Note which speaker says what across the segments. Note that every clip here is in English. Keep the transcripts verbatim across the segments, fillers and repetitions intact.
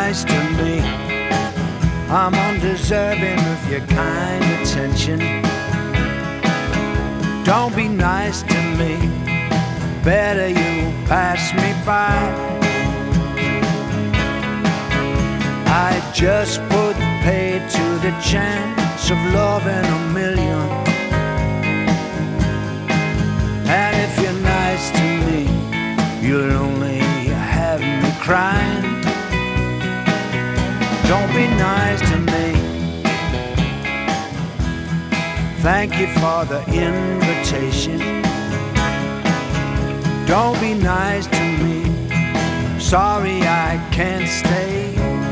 Speaker 1: nice to me. I'm undeserving of your kind attention. Don't be nice to me, better you pass me by. I just put paid to the chance of loving a million. And if you're nice to me, you'll only have me crying. Don't be nice to me. Thank you for the invitation. Don't be nice to me. Sorry I can't stay.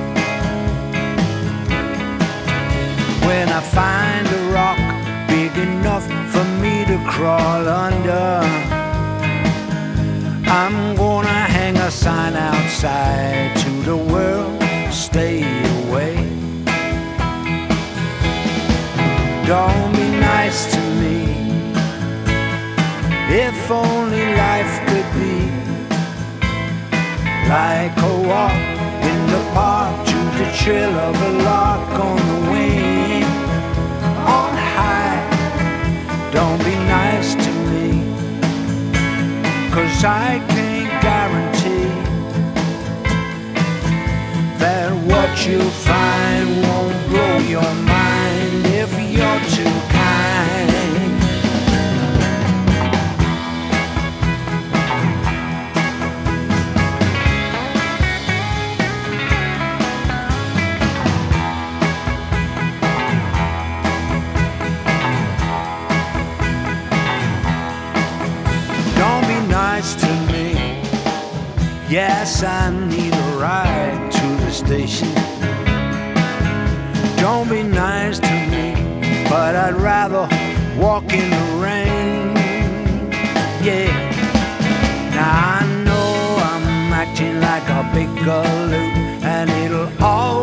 Speaker 1: When I find a rock big enough for me to crawl under, I'm gonna hang a sign outside to the world, stay away. Don't be nice to me. If only life could be like a walk in the park to the trill of a lark on the wing, on high. Don't be nice to me, 'cause I can't guarantee that what you'll find won't blow your mind if you're too kind. Don't be nice to me. Yes, I need a ride to the station. Don't be nice to me, but I'd rather walk in the rain. Yeah. Now I know I'm acting like a big galoot, and it'll all